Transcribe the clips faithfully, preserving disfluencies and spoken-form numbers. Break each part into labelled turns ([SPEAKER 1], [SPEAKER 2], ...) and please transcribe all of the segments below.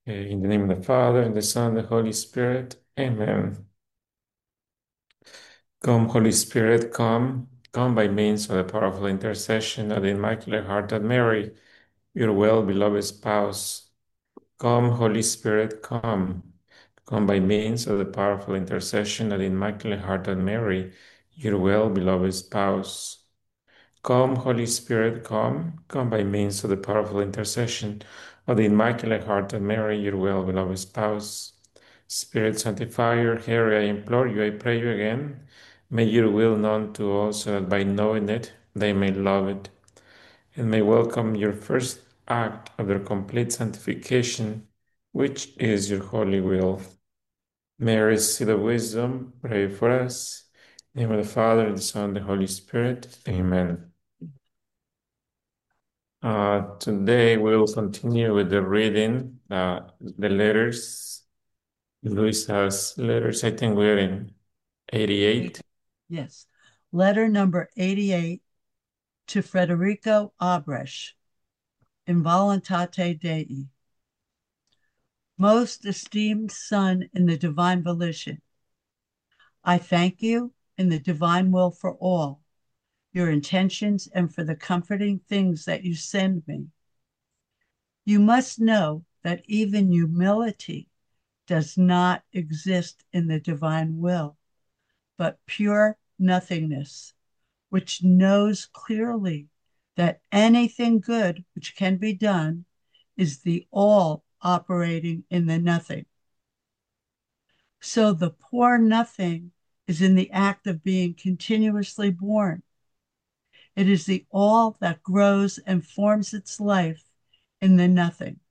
[SPEAKER 1] Okay, in the name of the Father, and the Son, and the Holy Spirit. Amen. Come, Holy Spirit, come. Come by means of the powerful intercession of the Immaculate Heart of Mary, your well-beloved spouse. Come, Holy Spirit, come. Come by means of the powerful intercession of the Immaculate Heart of Mary, your well-beloved spouse. Come, Holy Spirit, come. Come by means of the powerful intercession of the Immaculate Heart of Mary, your well-beloved spouse. Spirit Sanctifier, hear, I implore you, I pray you again. May your will known to all, so that by knowing it, they may love it, and may welcome your first act of their complete sanctification, which is your holy will. Mary, seat of wisdom, pray for us. In the name of the Father, and the Son, and the Holy Spirit. Amen. Uh, today we will continue with the reading, uh, the letters. Luis has letters. I think we're in eighty-eight.
[SPEAKER 2] Yes. Letter number eighty-eight to Federico Abresh, in Voluntate Dei. Most esteemed Son in the divine volition, I thank you in the divine will for all your intentions and for the comforting things that you send me. You must know that even humility does not exist in the divine will, but pure nothingness, which knows clearly that anything good which can be done is the all operating in the nothing. So the poor nothing is in the act of being continuously born. It is the all that grows and forms its life in the nothing.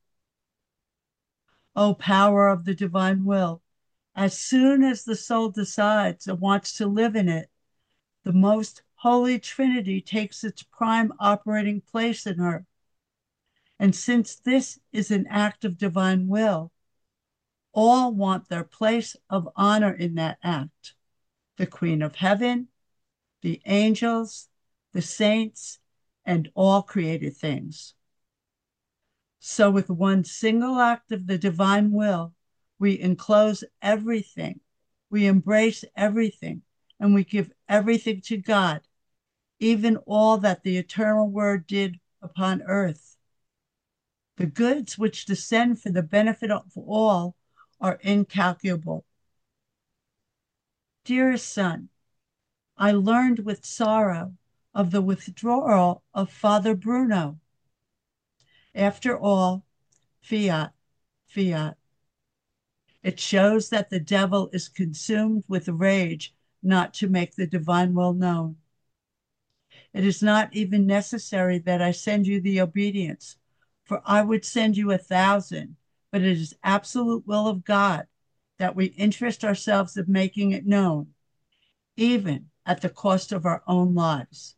[SPEAKER 2] O power of the divine will, as soon as the soul decides and wants to live in it, the most holy Trinity takes its prime operating place in her. And since this is an act of divine will, all want their place of honor in that act. The Queen of Heaven, the angels, the saints, and all created things. So, with one single act of the divine will, we enclose everything, we embrace everything, and we give everything to God, even all that the eternal Word did upon earth. The goods which descend for the benefit of all are incalculable. Dearest son, I learned with sorrow of the withdrawal of Father Bruno. After all, fiat, fiat. It shows that the devil is consumed with rage not to make the divine will known. It is not even necessary that I send you the obedience, for I would send you a thousand, but it is absolute will of God that we interest ourselves in making it known, even at the cost of our own lives.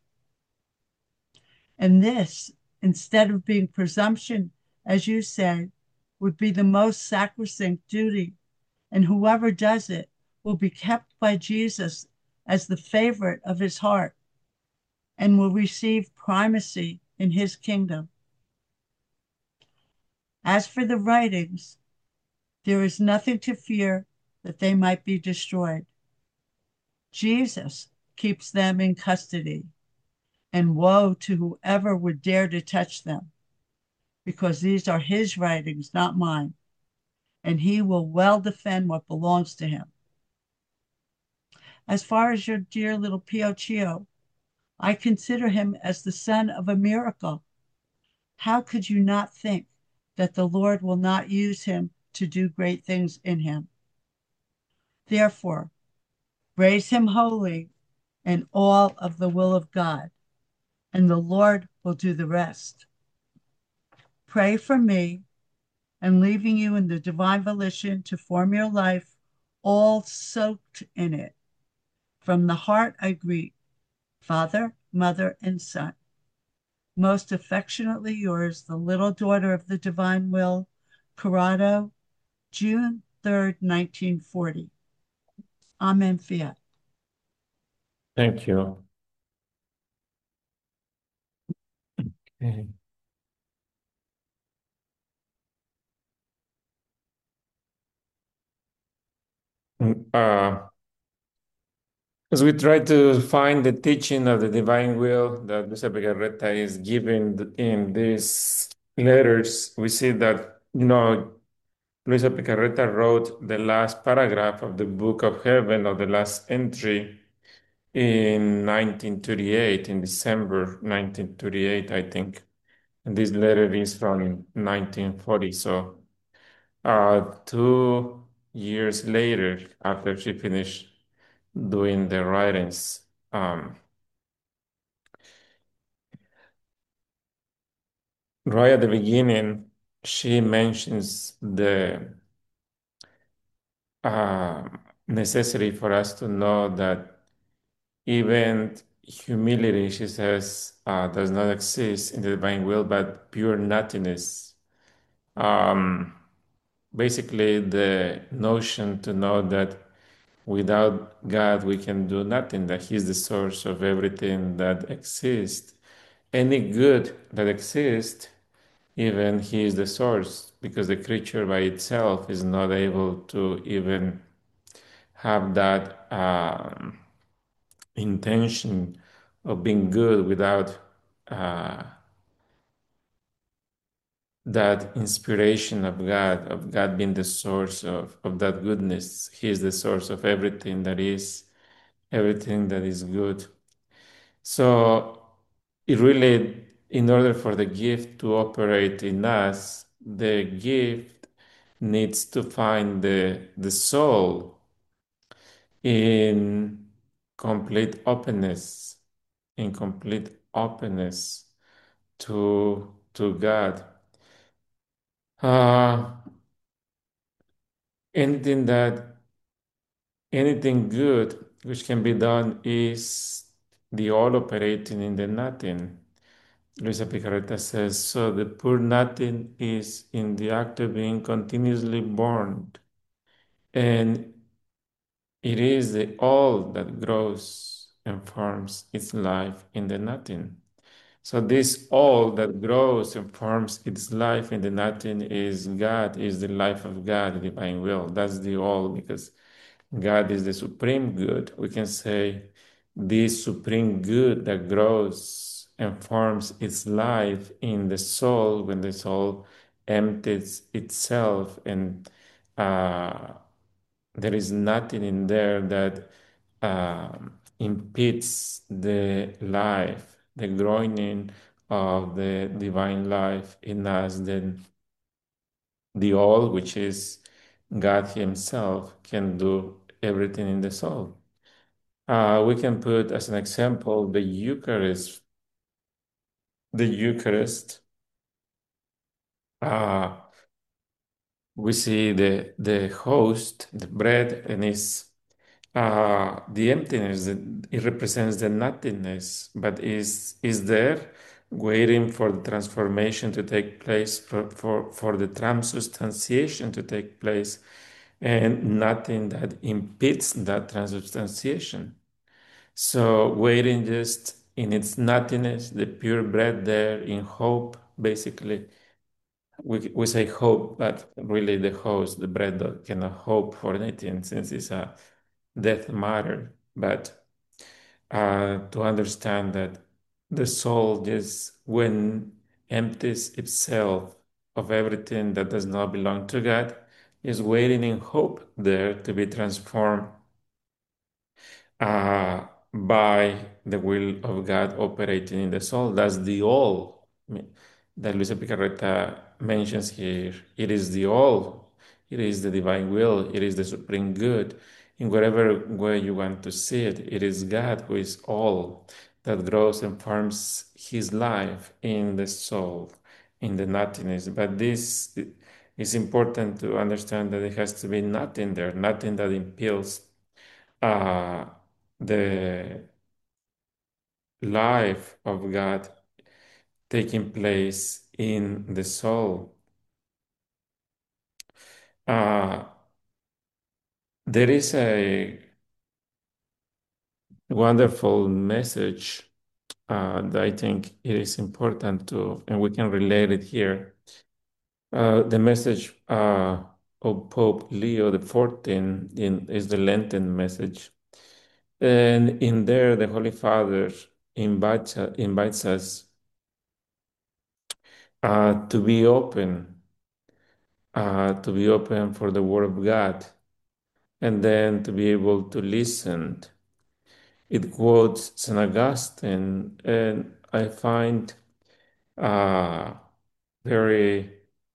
[SPEAKER 2] And this, instead of being presumption, as you say, would be the most sacrosanct duty, and whoever does it will be kept by Jesus as the favorite of his heart and will receive primacy in his kingdom. As for the writings, there is nothing to fear that they might be destroyed. Jesus keeps them in custody, and woe to whoever would dare to touch them, because these are his writings, not mine, and he will well defend what belongs to him. As far as your dear little Pio Chio, I consider him as the son of a miracle. How could you not think that the Lord will not use him to do great things in him? Therefore, raise him holy in all of the will of God, and the Lord will do the rest. Pray for me, and leaving you in the divine volition to form your life, all soaked in it. From the heart I greet Father, Mother, and Son. Most affectionately yours, the little daughter of the divine will, Corrado, June third, nineteen forty. Amen, fiat.
[SPEAKER 1] Thank you. Okay. Uh, as we try to find the teaching of the divine will that Luisa Picarreta is giving in these letters, we see that, you know, Luisa Picarreta wrote the last paragraph of the Book of Heaven, or the last entry, in nineteen thirty-eight, in December nineteen thirty-eight, I think. And this letter is from nineteen forty. So, uh, two years later, after she finished doing the writings, um, right at the beginning, she mentions the uh, necessity for us to know that even humility, she says, uh, does not exist in the divine will, but pure nothingness. Um, Basically, the notion to know that without God we can do nothing, that He's the source of everything that exists. Any good that exists, even He is the source, because the creature by itself is not able to even have that um, intention of being good without uh, that inspiration of God, of God being the source of, of that goodness. He is the source of everything that is, everything that is good. So it really, in order for the gift to operate in us, the gift needs to find the, the soul in complete openness, in complete openness to to God. Uh, anything that anything good which can be done is the all operating in the nothing. Luisa Picaretta says, so the poor nothing is in the act of being continuously born, and it is the all that grows and forms its life in the nothing. So this all that grows and forms its life in the nothing is God, is the life of God, the divine will. That's the all, because God is the supreme good. We can say this supreme good that grows and forms its life in the soul when the soul empties itself, and uh, there is nothing in there that um, impedes the life, the growing of the divine life in us. Then the all, which is God Himself, can do everything in the soul. Uh, we can put as an example the Eucharist. The Eucharist, uh, we see the the host, the bread, and its uh, the emptiness. It represents the nothingness, but is is there, waiting for the transformation to take place, for for, for the transubstantiation to take place, and nothing that impedes that transubstantiation. So waiting just in its nothingness, the pure bread there in hope, basically. We, we say hope, but really the host, the bread, cannot hope for anything since it's a death matter. But uh, to understand that the soul just, when empties itself of everything that does not belong to God, is waiting in hope there to be transformed uh, by the will of God operating in the soul. That's the all that Luisa Picarreta mentions here. It is the all. It is the divine will. It is the supreme good. In whatever way you want to see it, it is God who is all that grows and forms His life in the soul, in the nothingness. But this is important to understand, that it has to be nothing there, nothing that impels uh, the life of God taking place in the soul. Uh, there is a wonderful message uh, that I think it is important to, and we can relate it here. Uh, the message uh, of Pope Leo the fourteenth in, is the Lenten message. And in there, the Holy Father invites, invites us uh, to be open, uh, to be open for the Word of God, and then to be able to listen. It quotes Saint Augustine, and I find uh, very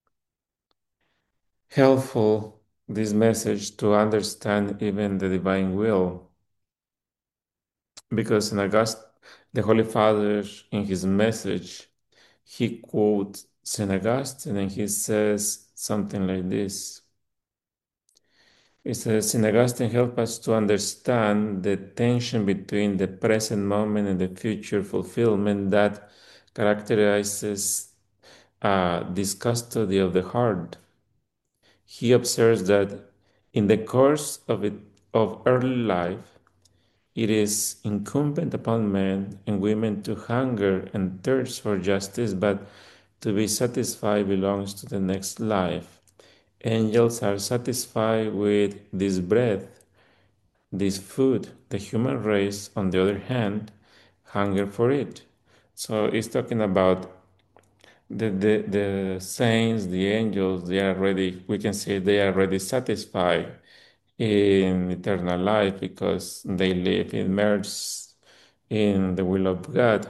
[SPEAKER 1] helpful this message to understand even the divine will, because Saint Augustine, the Holy Father, in his message, he quotes Saint Augustine and he says something like this. He says, Saint Augustine helps us to understand the tension between the present moment and the future fulfillment that characterizes uh, this custody of the heart. He observes that in the course of, it, of early life, it is incumbent upon men and women to hunger and thirst for justice, but to be satisfied belongs to the next life. Angels are satisfied with this bread, this food. The human race, on the other hand, hunger for it. So it's talking about the, the, the saints, the angels, they are already, we can say they are already satisfied in eternal life because they live immersed in the will of God.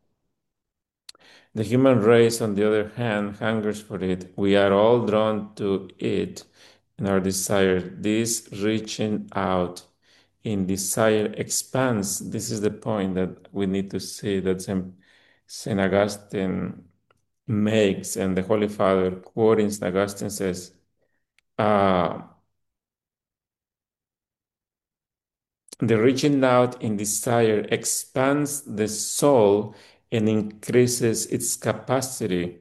[SPEAKER 1] The human race, on the other hand, hungers for it. We are all drawn to it in our desire. This reaching out in desire expands. This is the point that we need to see that Saint Augustine makes, and the Holy Father, quoting Saint Augustine, says, uh, the reaching out in desire expands the soul and increases its capacity.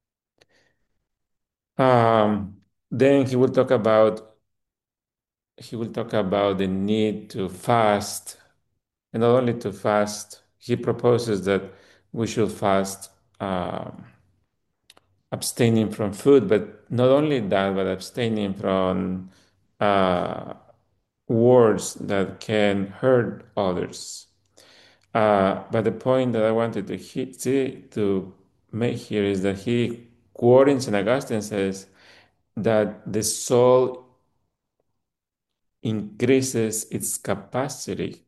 [SPEAKER 1] Um, then he will talk about he will talk about the need to fast, and not only to fast. He proposes that we should fast, um, abstaining from food, but not only that, but abstaining from uh, words that can hurt others. Uh, but the point that I wanted to hit, see, to make here is that he, quoting Saint Augustine, says that the soul increases its capacity.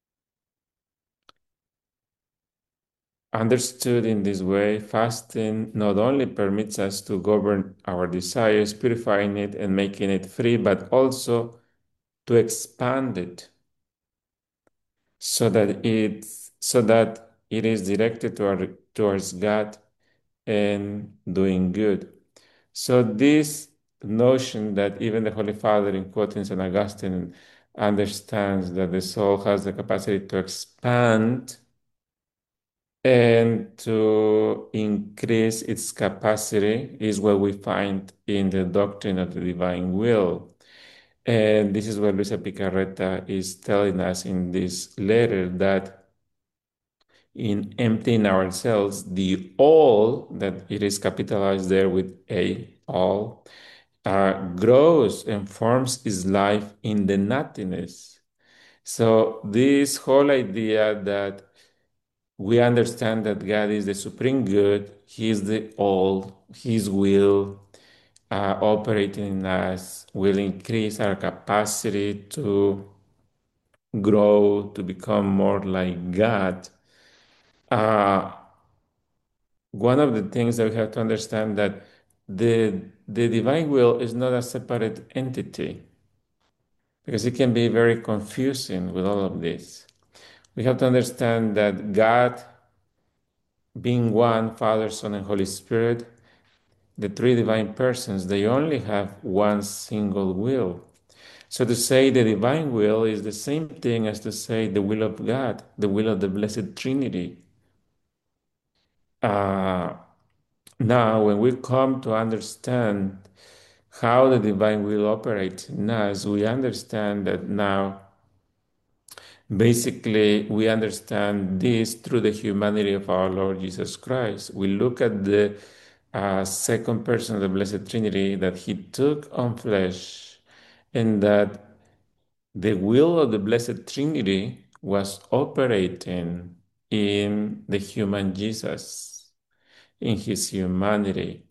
[SPEAKER 1] Understood in this way, fasting not only permits us to govern our desires, purifying it and making it free, but also to expand it so that it so that it is directed toward, towards God and doing good. So this notion that even the Holy Father in quoting Saint Augustine understands that the soul has the capacity to expand and to increase its capacity is what we find in the doctrine of the divine will. And this is what Luisa Picarreta is telling us in this letter, that in emptying ourselves, the all, that it is capitalized there with a, all, uh, grows and forms its life in the nothingness. So this whole idea that we understand that God is the supreme good, He is the all, His will uh, operating in us will increase our capacity to grow, to become more like God. Uh, one of the things that we have to understand that the the divine will is not a separate entity, because it can be very confusing with all of this. We have to understand that God, being one, Father, Son, and Holy Spirit, the three divine persons, they only have one single will. So to say the divine will is the same thing as to say the will of God, the will of the Blessed Trinity. Uh, now, when we come to understand how the divine will operates in us, we understand that now, basically, we understand this through the humanity of our Lord Jesus Christ. We look at the a second person of the Blessed Trinity, that he took on flesh, and that the will of the Blessed Trinity was operating in the human Jesus, in his humanity.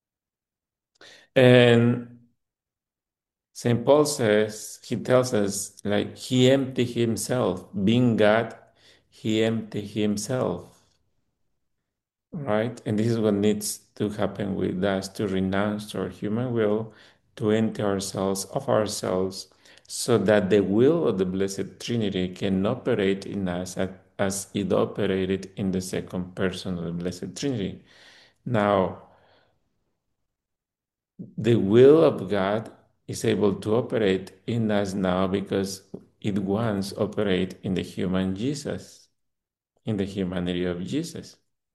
[SPEAKER 1] And Saint Paul says, he tells us, like, he emptied himself. Being God, he emptied himself, right? And this is what needs to happen with us, to renounce our human will, to empty ourselves of ourselves, so that the will of the Blessed Trinity can operate in us as, as it operated in the second person of the Blessed Trinity. Now, the will of God is able to operate in us now because it once operated in the human Jesus, in the humanity of Jesus.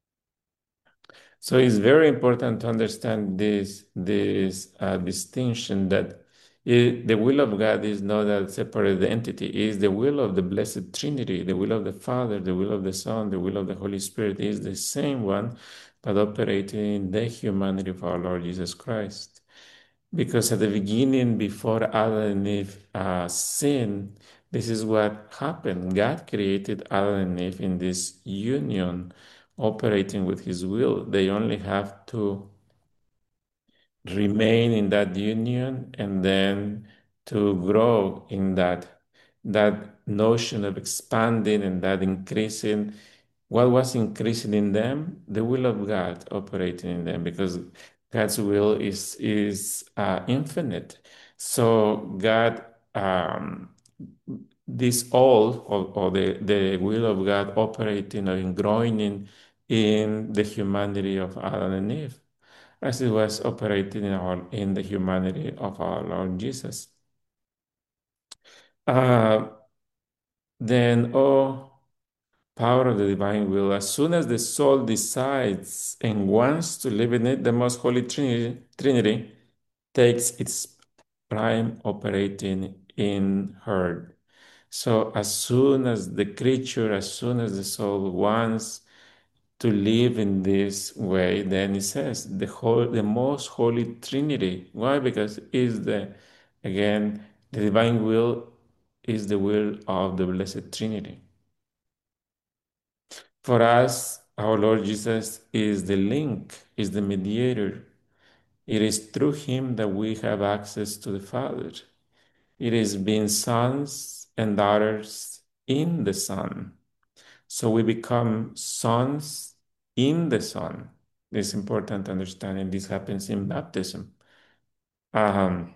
[SPEAKER 1] So it's very important to understand this, this uh, distinction that it, the will of God is not a separate entity. It is the will of the Blessed Trinity, the will of the Father, the will of the Son, the will of the Holy Spirit is the same one, but operating in the humanity of our Lord Jesus Christ. Because at the beginning, before Adam and Eve uh, sinned, this is what happened. God created Adam and Eve in this union, operating with His will. They only have to remain in that union and then to grow in that that notion of expanding and that increasing. What was increasing in them? The will of God operating in them, because God's will is is uh, infinite. So God, um, this all, or, or the, the will of God operating or growing in, in the humanity of Adam and Eve, as it was operating in, our, in the humanity of our Lord Jesus. Uh, then, oh, power of the divine will, as soon as the soul decides and wants to live in it, the most holy Trinity, Trinity takes its prime operating in her. So as soon as the creature, as soon as the soul wants to live in this way, then it says the whole, the most holy Trinity. Why? Because is the, again, the divine will is the will of the Blessed Trinity. For us, our Lord Jesus is the link, is the mediator. It is through him that we have access to the Father. It is being sons and daughters in the Son. So we become sons in the Son. It's important to understand, and this happens in baptism. Um,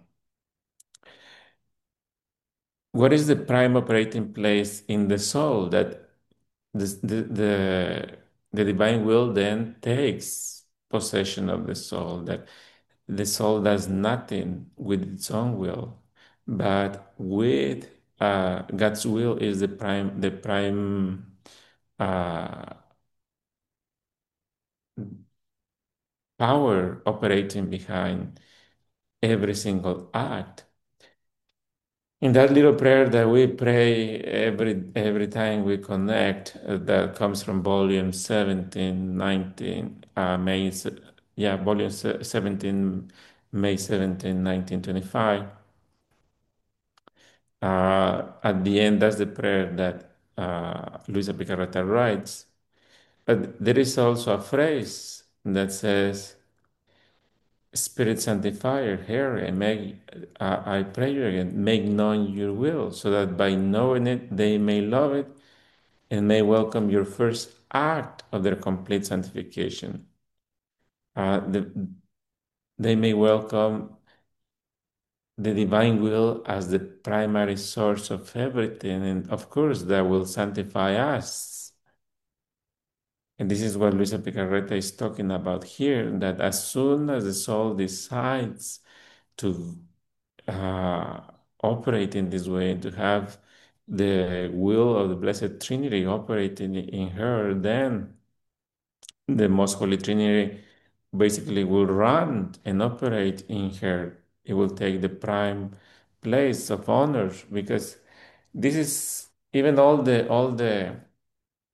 [SPEAKER 1] what is the prime operating place in the soul that the, the, the, the divine will then takes possession of the soul, that the soul does nothing with its own will, but with uh, God's will is the prime, the prime uh, power operating behind every single act. In that little prayer that we pray every every time we connect, uh, that comes from volume seventeen, nineteen, uh, May, yeah, volume seventeen, May seventeenth, nineteen twenty-five. Uh, at the end, that's the prayer that uh, Luisa Picarreta writes. But there is also a phrase that says, Spirit Sanctifier, here, I make, uh, I pray you again, make known your will, so that by knowing it, they may love it and may welcome your first act of their complete sanctification. Uh, the, they may welcome the divine will as the primary source of everything, and of course, that will sanctify us. And this is what Luisa Picarreta is talking about here, that as soon as the soul decides to uh, operate in this way, to have the will of the Blessed Trinity operating in her, then the Most Holy Trinity basically will run and operate in her. It will take the prime place of honor, because this is even all the all the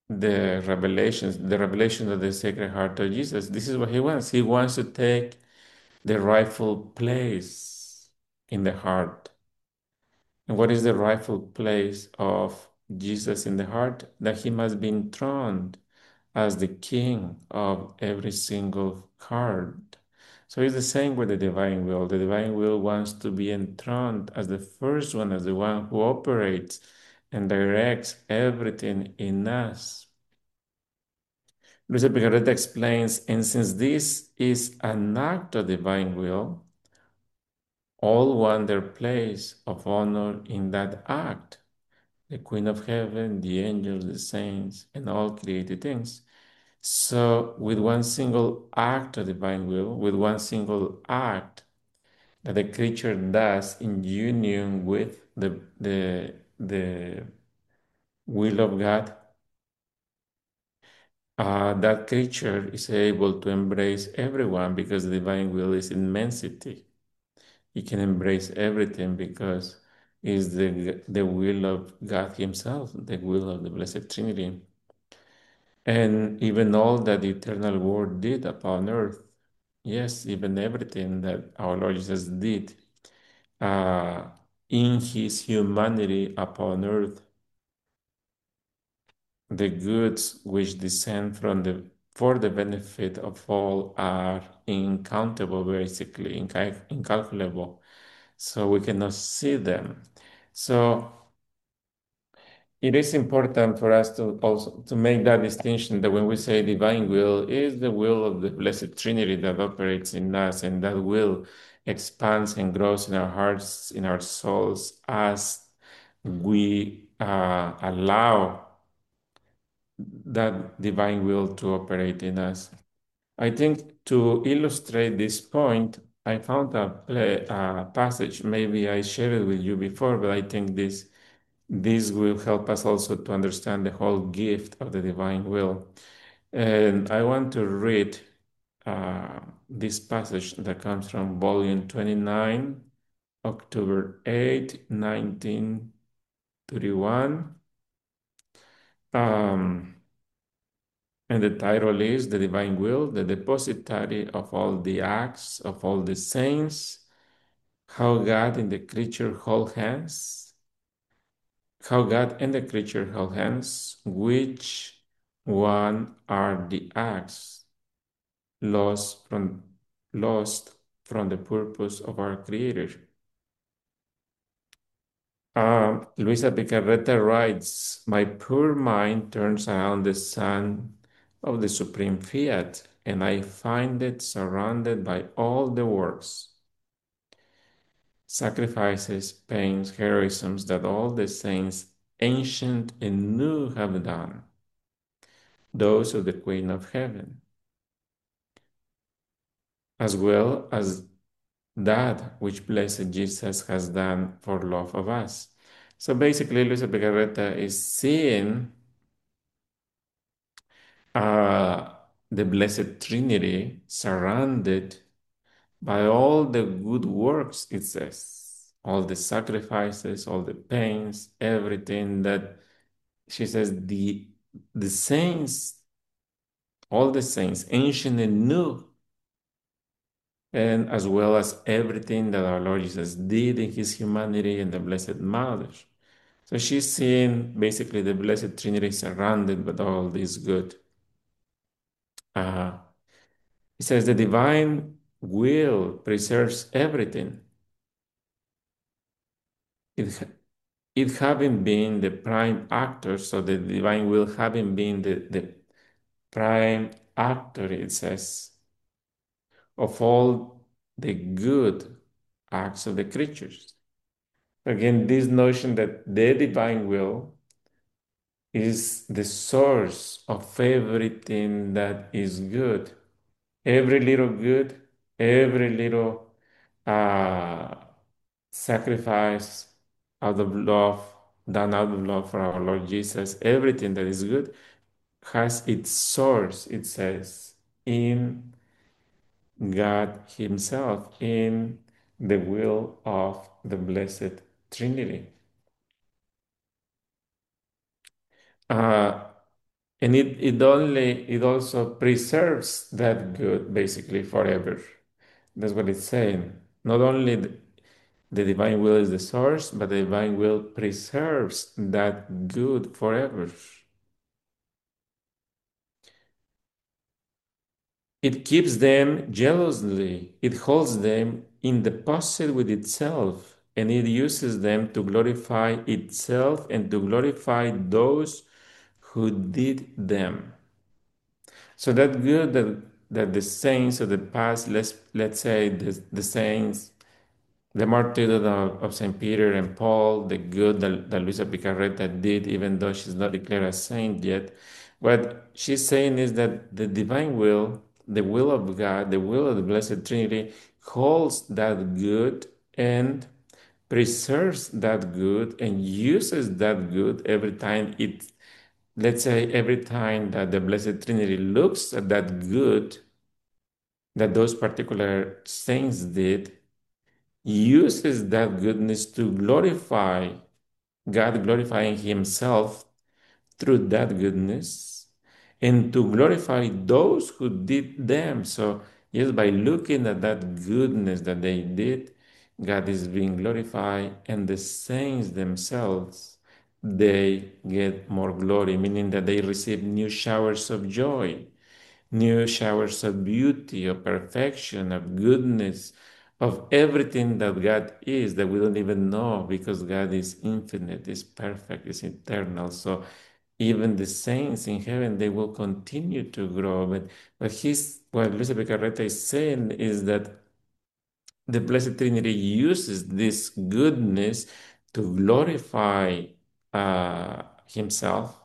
[SPEAKER 1] the revelations, the revelation of the Sacred Heart of Jesus. This is what he wants. He wants to take the rightful place in the heart. And what is the rightful place of Jesus in the heart? That he must be enthroned as the king of every single heart. So it's the same with the divine will. The divine will wants to be enthroned as the first one, as the one who operates and directs everything in us. Luisa Picarreta explains, and since this is an act of divine will, all want their place of honor in that act. The Queen of Heaven, the angels, the saints, and all created things. So, with one single act of divine will, with one single act that the creature does in union with the, the, the will of God, uh, that creature is able to embrace everyone because the divine will is immensity. He can embrace everything because it's the, the will of God Himself, the will of the Blessed Trinity. And even all that the eternal Word did upon earth, yes, even everything that our Lord Jesus did uh, in His humanity upon earth, the goods which descend from the for the benefit of all are incountable, basically, incal- incalculable. So we cannot see them. So it is important for us to also to make that distinction that when we say divine will is the will of the Blessed Trinity that operates in us, and that will expands and grows in our hearts, in our souls, as we uh, allow that divine will to operate in us. I think to illustrate this point, I found a, play, a passage. Maybe I shared it with you before, but I think this this will help us also to understand the whole gift of the divine will. And I want to read uh, this passage that comes from volume twenty-nine, October eighth, nineteen thirty-one. Um, and the title is The Divine Will, the Depositary of All the Acts of All the Saints, How God in the Creature Hold Hands, How God and the Creature Hold Hands, which one are the acts lost from lost from the purpose of our Creator. Uh, Luisa Picarreta writes, My poor mind turns around the sun of the supreme fiat, and I find it surrounded by all the works, sacrifices, pains, heroisms that all the saints, ancient and new, have done, those of the Queen of Heaven, as well as that which Blessed Jesus has done for love of us. So basically, Luisa Picarreta is seeing uh, the Blessed Trinity surrounded by all the good works, it says, all the sacrifices, all the pains, everything that she says, the, the saints, all the saints, ancient and new, and as well as everything that our Lord Jesus did in his humanity and the Blessed Mother. So she's seeing basically the Blessed Trinity surrounded by all this good. Uh, it says the divine will preserves everything. It, it having been the prime actor, so the divine will having been the, the prime actor, it says, of all the good acts of the creatures. Again, this notion that the divine will is the source of everything that is good. Every little good, every little uh, sacrifice out of love, done out of love for our Lord Jesus, everything that is good has its source, it says, in God Himself, in the will of the Blessed Trinity. Uh, And it, it only it also preserves that good basically forever. That's what it's saying. Not only the, the divine will is the source, but the divine will preserves that good forever. It keeps them jealously, it holds them in deposit with itself, and it uses them to glorify itself and to glorify those who did them. So that good that, that the saints of the past, let's let's say the, the saints, the martyrdom of, of Saint Peter and Paul, the good that, that Luisa Picarreta did, even though she's not declared a saint yet, what she's saying is that the divine will, the will of God, the will of the Blessed Trinity, holds that good and preserves that good and uses that good every time it, let's say, every time that the Blessed Trinity looks at that good that those particular saints did, uses that goodness to glorify God, glorifying Himself through that goodness, and to glorify those who did them. So, yes, by looking at that goodness that they did, God is being glorified, and the saints themselves, they get more glory, meaning that they receive new showers of joy, new showers of beauty, of perfection, of goodness, of everything that God is that we don't even know, because God is infinite, is perfect, is eternal. So even the saints in heaven, they will continue to grow. But but he's what Luisa Picarreta is saying is that the Blessed Trinity uses this goodness to glorify uh, Himself,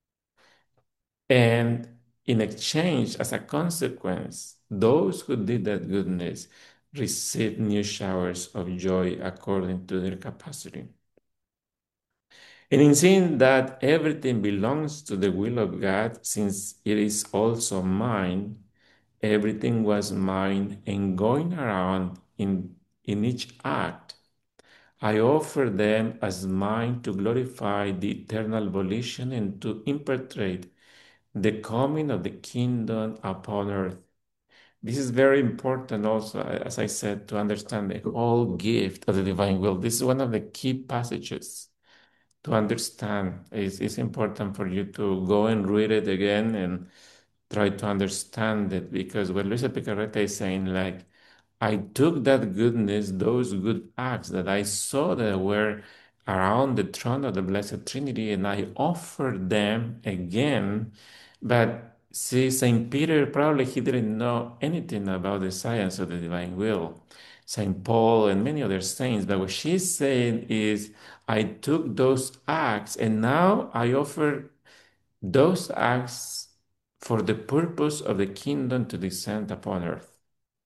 [SPEAKER 1] and in exchange, as a consequence, those who did that goodness receive new showers of joy according to their capacity. And in seeing that everything belongs to the will of God, since it is also mine, everything was mine, and going around in, in each act, I offer them as mine to glorify the eternal volition and to impetrate the coming of the kingdom upon earth. This is very important also, as I said, to understand the whole gift of the divine will. This is one of the key passages to understand. It's, it's important for you to go and read it again and try to understand it, because what Luisa Picarreta is saying, like, I took that goodness, those good acts that I saw that were around the throne of the Blessed Trinity, and I offered them again. But see, Saint Peter, probably he didn't know anything about the science of the divine will. Saint Paul and many other saints, but what she's saying is, I took those acts and now I offer those acts for the purpose of the kingdom to descend upon earth.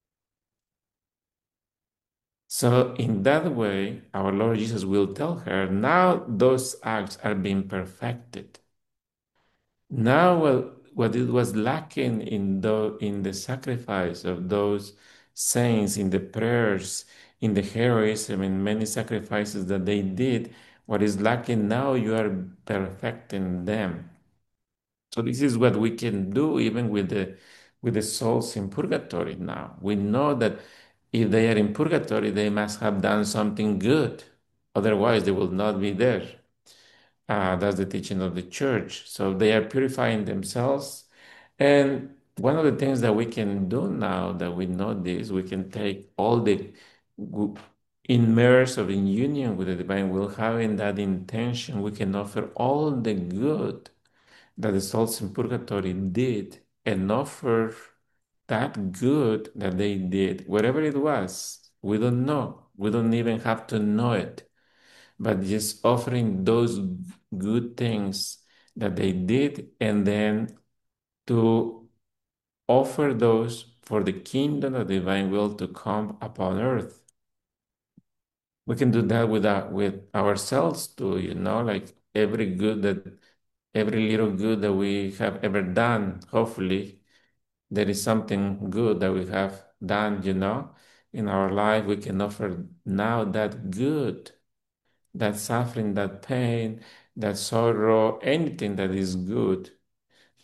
[SPEAKER 1] So, in that way, our Lord Jesus will tell her, now those acts are being perfected. Now, what, what it was lacking in the, in the sacrifice of those saints, in the prayers, in the heroism, in many sacrifices that they did, what is lacking now, you are perfecting them. So this is what we can do even with the with the souls in purgatory now. We know that if they are in purgatory, they must have done something good. Otherwise, they will not be there. Uh, that's the teaching of the church. So they are purifying themselves. And one of the things that we can do now that we know this, we can take all the immerse or in union with the divine will, having that intention, we can offer all the good that the souls in purgatory did and offer that good that they did, whatever it was. We don't know. We don't even have to know it, but just offering those good things that they did, and then to offer those for the kingdom of divine will to come upon earth. We can do that with our, with ourselves too, you know, like every good that every little good that we have ever done, hopefully there is something good that we have done, you know, in our life. We can offer now that good, that suffering, that pain, that sorrow, anything that is good,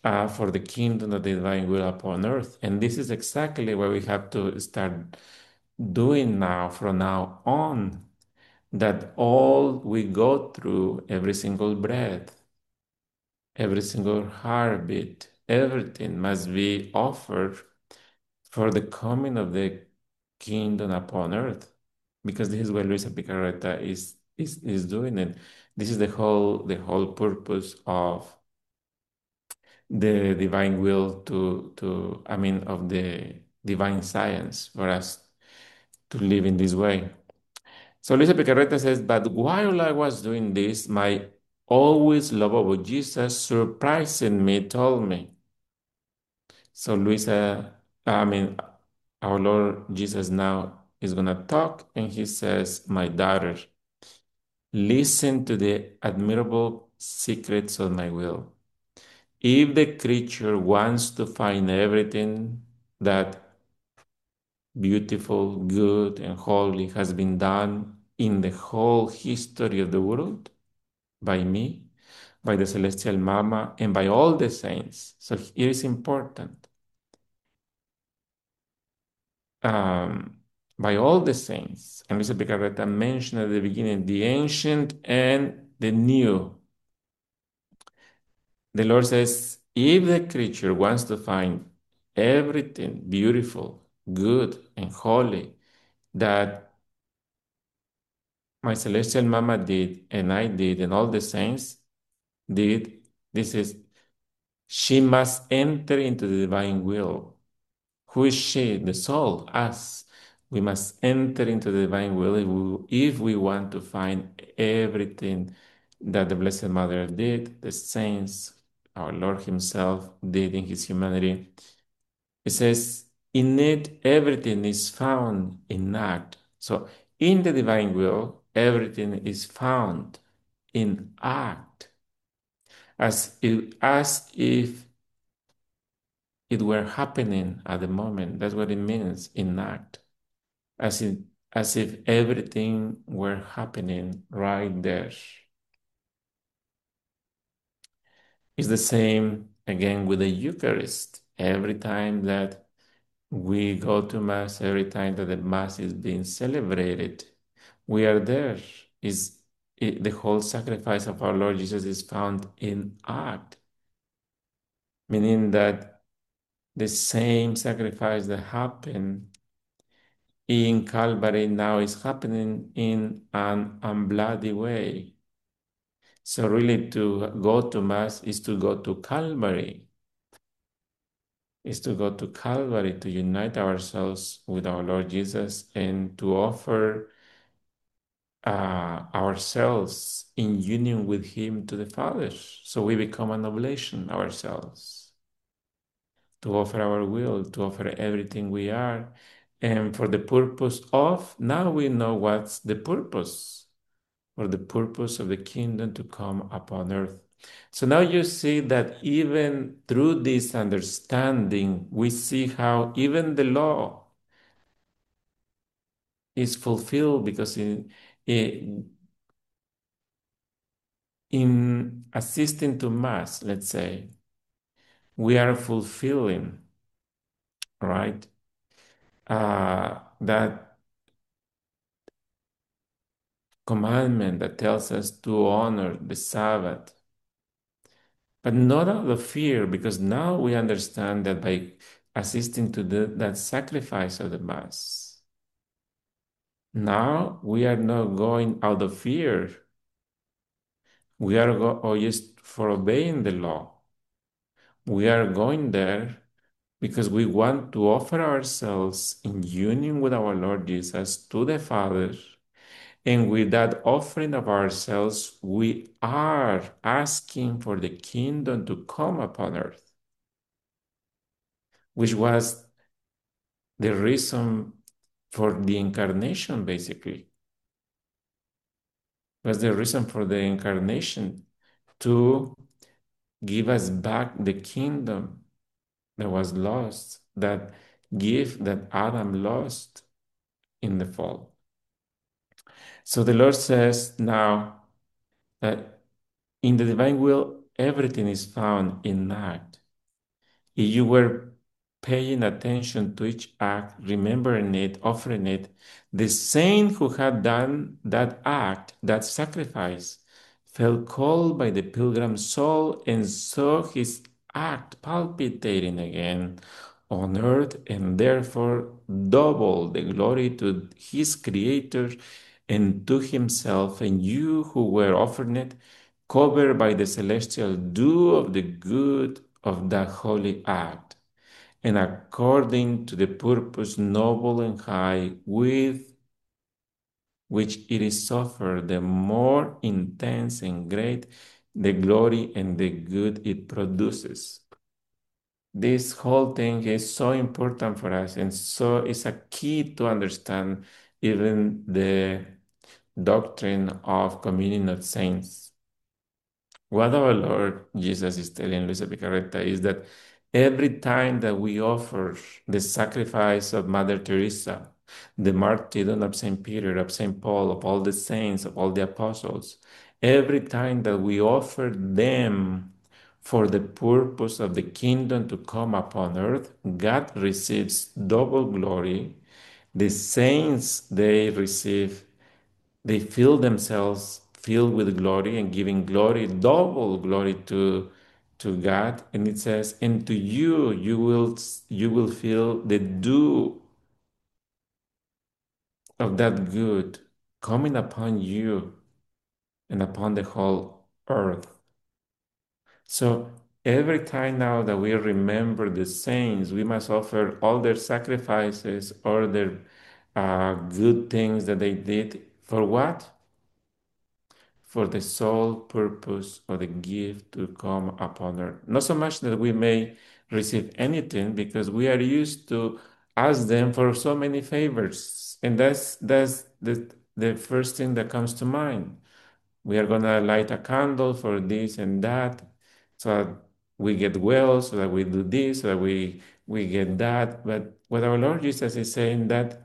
[SPEAKER 1] uh, for the kingdom of the divine will upon earth. And this is exactly what we have to start doing now from now on. That all we go through, every single breath, every single heartbeat, everything must be offered for the coming of the kingdom upon earth. Because this is what Luisa Picarreta is, is, is doing. And this is the whole the whole purpose of the divine will to to I mean of the divine science for us to live in this way. So Luisa Picarreta says, but while I was doing this, my always lovable Jesus surprising me told me. So Luisa, I mean, our Lord Jesus now is gonna talk, and he says, my daughter, listen to the admirable secrets of my will. If the creature wants to find everything that beautiful, good, and holy has been done in the whole history of the world by me, by the Celestial Mama, and by all the saints. So it is important. Um, by all the saints. And Luisa Picarreta mentioned at the beginning the ancient and the new. The Lord says, if the creature wants to find everything beautiful, good, and holy that my celestial mama did, and I did, and all the saints did, this is, she must enter into the divine will. Who is she? The soul, us. We must enter into the divine will if we, if we want to find everything that the Blessed Mother did, the saints, our Lord Himself did in His humanity. It says, in it, everything is found in act. So, in the divine will, everything is found in act, as if, as if it were happening at the moment. That's what it means in act, as if, as if everything were happening right there. It's the same again with the Eucharist. Every time that we go to Mass, every time that the Mass is being celebrated, we are there. Is it, the whole sacrifice of our Lord Jesus is found in act, meaning that the same sacrifice that happened in Calvary now is happening in an unbloody way. So really to go to Mass is to go to Calvary, is to go to Calvary to unite ourselves with our Lord Jesus and to offer uh, ourselves in union with Him to the Father. So we become an oblation ourselves, to offer our will, to offer everything we are, and for the purpose of, now we know what's the purpose, for the purpose of the kingdom to come upon earth. So now you see that even through this understanding, we see how even the law is fulfilled because in, in, in assisting to Mass, let's say, we are fulfilling, right, uh, that commandment that tells us to honor the Sabbath, but not out of fear, because now we understand that by assisting to the, that sacrifice of the Mass, now we are not going out of fear. We are go- or just for obeying the law. We are going there because we want to offer ourselves in union with our Lord Jesus to the Father. And with that offering of ourselves, we are asking for the kingdom to come upon earth, which was the reason for the incarnation, basically. Was the reason for the incarnation to give us back the kingdom that was lost, that gift that Adam lost in the fall. So the Lord says now that in the divine will, everything is found in act. If you were paying attention to each act, remembering it, offering it, the saint who had done that act, that sacrifice, felt called by the pilgrim's soul and saw his act palpitating again on earth, and therefore double the glory to his creator and to himself. And you who were offering it, covered by the celestial dew of the good of that holy act, and according to the purpose noble and high with which it is suffered, the more intense and great the glory and the good it produces. This whole thing is so important for us, and so it's a key to understand even the doctrine of communion of saints. What our Lord Jesus is telling Luisa Picarreta is that every time that we offer the sacrifice of Mother Teresa, the martyrdom of Saint Peter, of Saint Paul, of all the saints, of all the apostles, every time that we offer them for the purpose of the kingdom to come upon earth, God receives double glory. The saints, they receive they feel themselves filled with glory and giving glory, double glory to to God. And it says, and to you, you will you will feel the dew of that good coming upon you and upon the whole earth. So every time now that we remember the saints, we must offer all their sacrifices, all their uh, good things that they did. For what? For the sole purpose of the gift to come upon earth. Not so much that we may receive anything, because we are used to ask them for so many favors. And that's that's the, the first thing that comes to mind. We are gonna light a candle for this and that, so that we get well, so that we do this, so that we we get that. But what our Lord Jesus is saying, that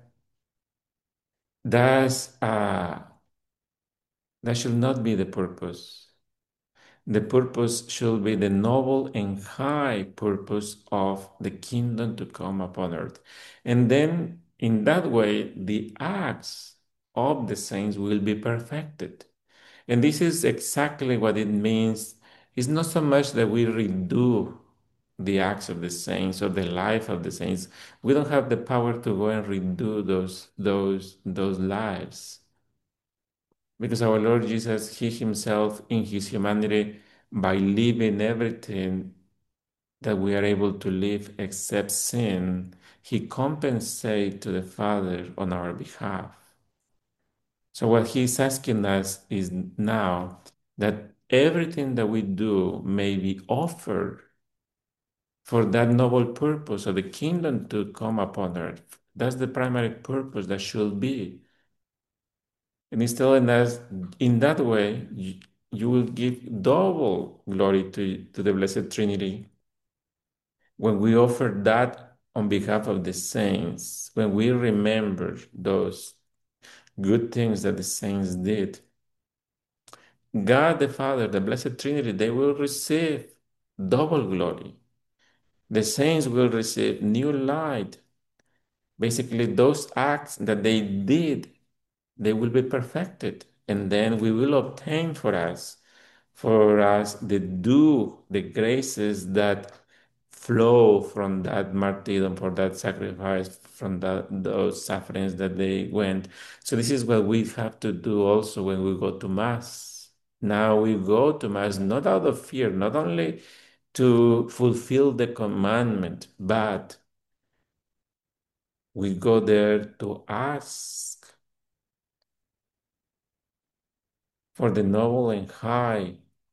[SPEAKER 1] that's uh that should not be the purpose. The purpose should be the noble and high purpose of the kingdom to come upon earth. And then, in that way, the acts of the saints will be perfected. And this is exactly what it means. It's not so much that we redo the acts of the saints or the life of the saints. We don't have the power to go and redo those, those, those lives. Because our Lord Jesus, He Himself in His humanity, by living everything that we are able to live except sin, He compensates to the Father on our behalf. So what He's asking us is now that everything that we do may be offered for that noble purpose of the kingdom to come upon earth. That's the primary purpose that should be. And he's telling us in that way, you, you will give double glory to, to the Blessed Trinity when we offer that on behalf of the saints, when we remember those good things that the saints did. God the Father, the Blessed Trinity, they will receive double glory. The saints will receive new light. Basically, those acts that they did, they will be perfected, and then we will obtain for us, for us the due, the graces that flow from that martyrdom, for that sacrifice, from that those sufferings that they went. So this is what we have to do also when we go to Mass. Now we go to Mass not out of fear, not only to fulfill the commandment, but we go there to ask for the noble and high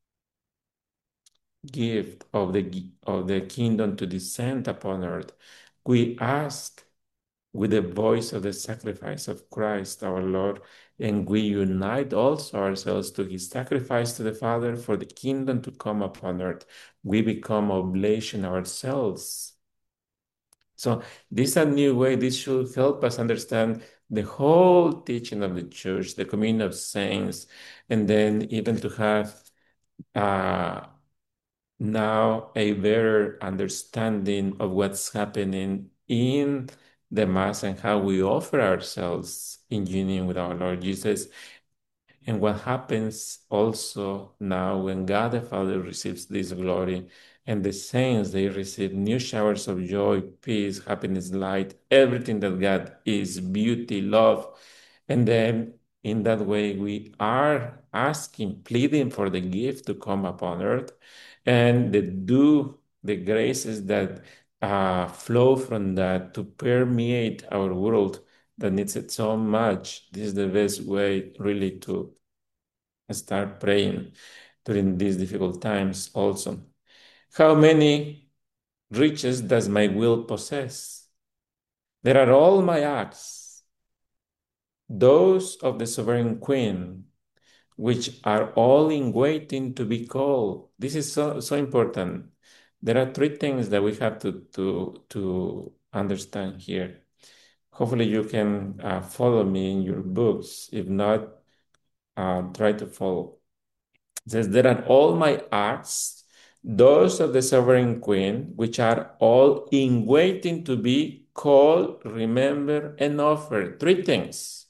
[SPEAKER 1] gift of the, of the kingdom to descend upon earth. We ask with the voice of the sacrifice of Christ our Lord, and we unite also ourselves to his sacrifice to the Father for the kingdom to come upon earth. We become oblation ourselves. So this is a new way. This should help us understand the whole teaching of the church, the communion of saints, and then even to have uh, now a better understanding of what's happening in the Mass and how we offer ourselves in union with our Lord Jesus. And what happens also now when God the Father receives this glory and the saints, they receive new showers of joy, peace, happiness, light, everything that God is, beauty, love. And then in that way, we are asking, pleading for the gift to come upon earth and the do the graces that uh, flow from that to permeate our world that needs it so much. This is the best way really to start praying during these difficult times also. How many riches does my will possess? There are all my acts, those of the sovereign queen, which are all in waiting to be called. This is so, so important. There are three things that we have to, to, to understand here. Hopefully you can uh, follow me in your books. If not, uh, try to follow. It says, there are all my acts, those of the sovereign queen, which are all in waiting to be called, remembered, and offered. Three things.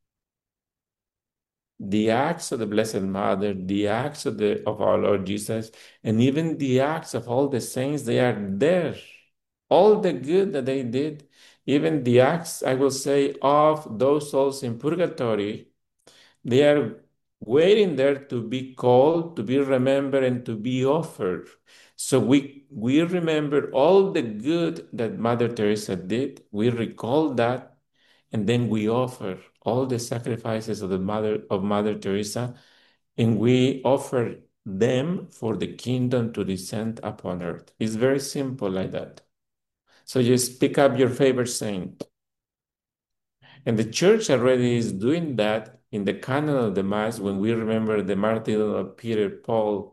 [SPEAKER 1] The acts of the Blessed Mother, the acts of, the, of our Lord Jesus, and even the acts of all the saints, they are there. All the good that they did, even the acts, I will say, of those souls in purgatory, they are waiting there to be called, to be remembered, and to be offered. So we we remember all the good that Mother Teresa did. We recall that, and then we offer all the sacrifices of the Mother of Mother Teresa, and we offer them for the kingdom to descend upon earth. It's very simple like that. So just pick up your favorite saint. And the church already is doing that in the canon of the Mass when we remember the martyrdom of Peter, Paul,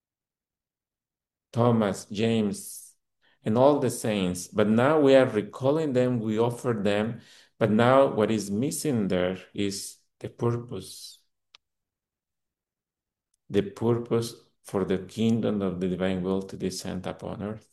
[SPEAKER 1] Thomas, James, and all the saints. But now we are recalling them, we offer them. But now what is missing there is the purpose, the purpose for the kingdom of the divine will to descend upon earth.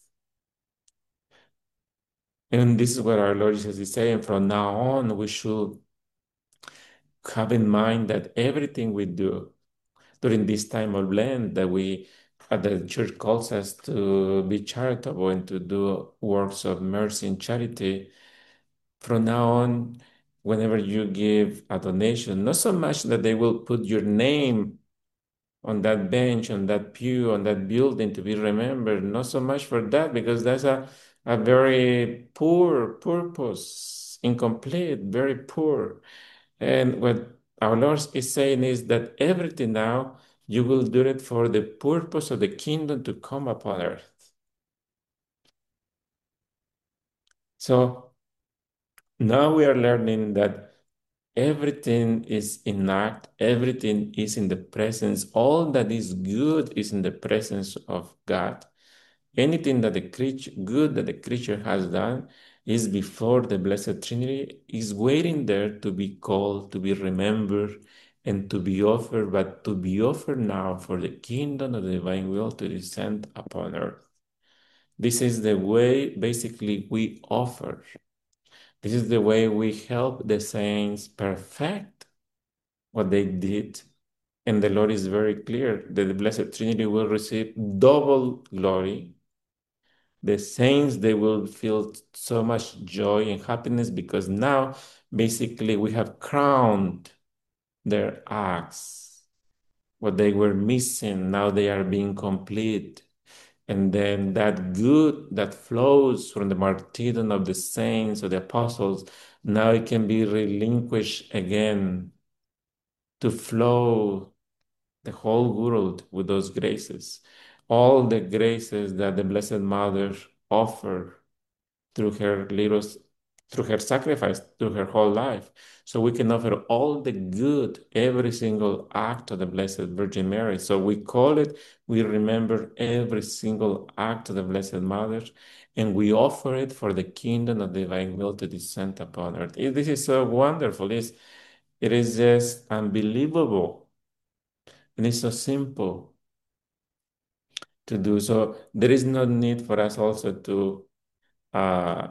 [SPEAKER 1] And this is what our Lord Jesus is saying. From now on, we should have in mind that everything we do during this time of Lent, that we, uh, the church calls us to be charitable and to do works of mercy and charity. From now on, whenever you give a donation, not so much that they will put your name on that bench, on that pew, on that building to be remembered, not so much for that, because that's a, a very poor purpose, incomplete, very poor. And what our Lord is saying is that everything now you will do it for the purpose of the kingdom to come upon earth. So now we are learning that everything is in act, everything is in the presence, all that is good is in the presence of God. Anything that the creature, good that the creature has done is before the Blessed Trinity, is waiting there to be called, to be remembered, and to be offered, but to be offered now for the kingdom of the divine will to descend upon earth. This is the way, basically, we offer. This is the way we help the saints perfect what they did. And the Lord is very clear that the Blessed Trinity will receive double glory. The saints, they will feel so much joy and happiness because now basically we have crowned their acts. What they were missing, now they are being complete. And then that good that flows from the martyrdom of the saints or the apostles, now it can be relinquished again to flow the whole world with those graces. All the graces that the Blessed Mother offered through her little, through her sacrifice, through her whole life. So we can offer all the good, every single act of the Blessed Virgin Mary. So we call it, we remember every single act of the Blessed Mother, and we offer it for the kingdom of the divine will to descend upon earth. It- This is so wonderful. It's, it is just unbelievable. And it's so simple. to do. So there is no need for us also to uh,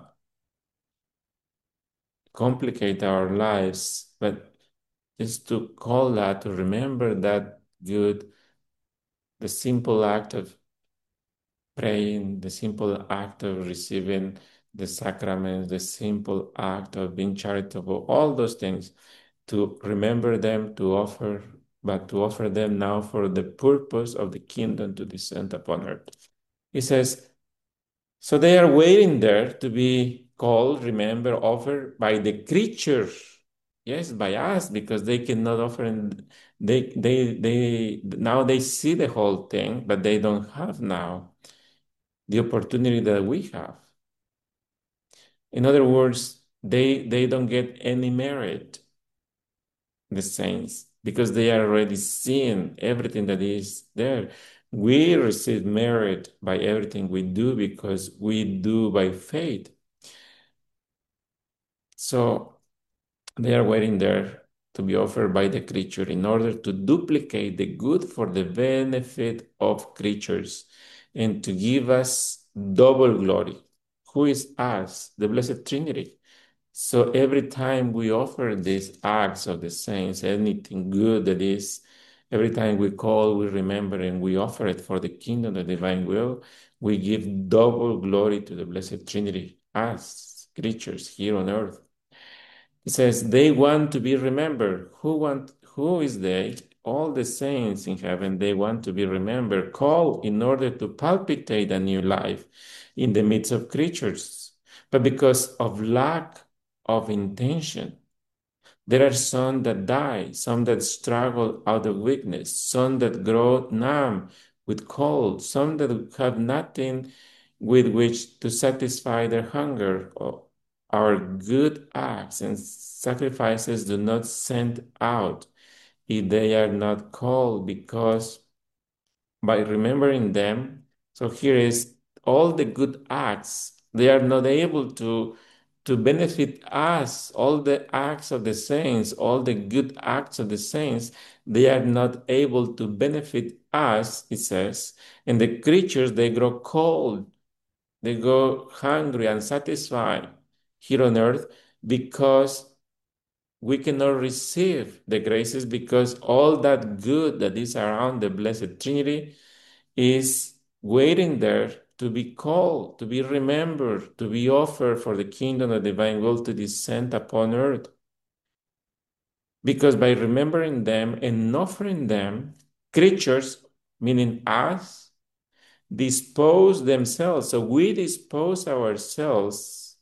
[SPEAKER 1] complicate our lives, but just to call that, to remember that good, the simple act of praying, the simple act of receiving the sacraments, the simple act of being charitable, all those things, to remember them, to offer, but to offer them now for the purpose of the kingdom to descend upon earth. He says, so they are waiting there to be called, remember, offered by the creature. Yes, by us, because they cannot offer, and they they they now they see the whole thing, but they don't have now the opportunity that we have. In other words, they they don't get any merit, the saints, because they are already seeing everything that is there. We receive merit by everything we do because we do by faith. So they are waiting there to be offered by the creature in order to duplicate the good for the benefit of creatures and to give us double glory. Who is us? The Blessed Trinity. So every time we offer these acts of the saints, anything good that is, every time we call, we remember, and we offer it for the kingdom, the divine will, we give double glory to the Blessed Trinity, us creatures here on earth. It says they want to be remembered. Who want? Who is they? All the saints in heaven, they want to be remembered, called in order to palpitate a new life in the midst of creatures. But because of lack of intention, there are some that die, some that struggle out of weakness, some that grow numb with cold, some that have nothing with which to satisfy their hunger. Our good acts and sacrifices do not send out if they are not called, because by remembering them, so here is all the good acts, they are not able to to benefit us. All the acts of the saints, all the good acts of the saints, they are not able to benefit us, it says. And the creatures, they grow cold, they go hungry and satisfied here on earth because we cannot receive the graces, because all that good that is around the Blessed Trinity is waiting there to be called, to be remembered, to be offered for the kingdom of divine will to descend upon earth. Because by remembering them and offering them, creatures, meaning us, dispose themselves. So we dispose ourselves,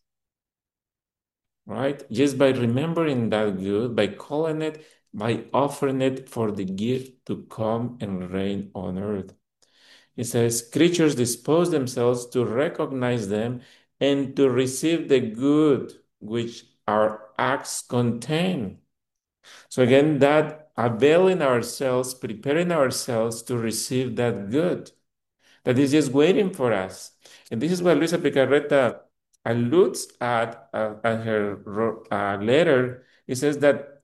[SPEAKER 1] right? Just by remembering that good, by calling it, by offering it for the gift to come and reign on earth. It says, creatures dispose themselves to recognize them and to receive the good which our acts contain. So again, that availing ourselves, preparing ourselves to receive that good that is just waiting for us. And this is what Luisa Picarreta alludes at, uh, at her uh, letter. It says that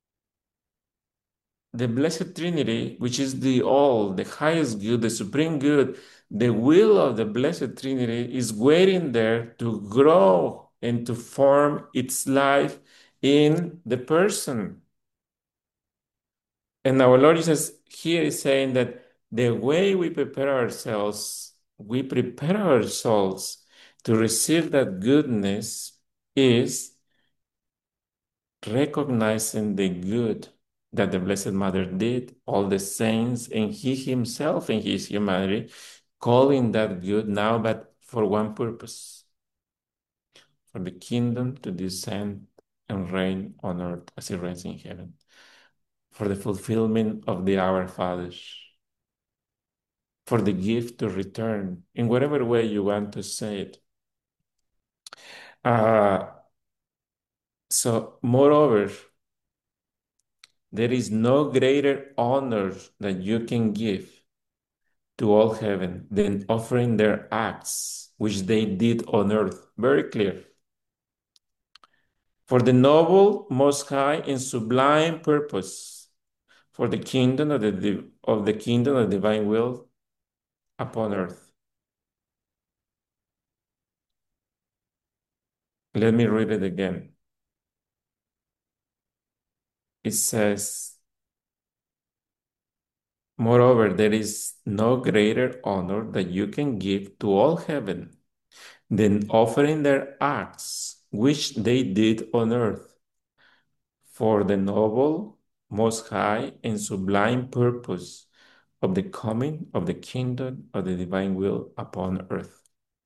[SPEAKER 1] the Blessed Trinity, which is the all, the highest good, the supreme good, the will of the Blessed Trinity is waiting there to grow and to form its life in the person. And our Lord Jesus here is saying that the way we prepare ourselves, we prepare ourselves to receive that goodness is recognizing the good that the Blessed Mother did, all the saints, and He Himself in His humanity, calling that good now, but for one purpose, for the kingdom to descend and reign on earth as it reigns in heaven, for the fulfillment of the Our Father, for the gift to return, in whatever way you want to say it. Uh, so, moreover, there is no greater honor that you can give to all heaven than offering their acts, which they did on earth. Very clear. For the noble, most high, and sublime purpose, for the kingdom of the, of the kingdom of divine will, upon earth. Let me read it again. It says, moreover, there is no greater honor that you can give to all heaven than offering their acts which they did on earth for the noble, most high, and sublime purpose of the coming of the kingdom of the divine will upon earth.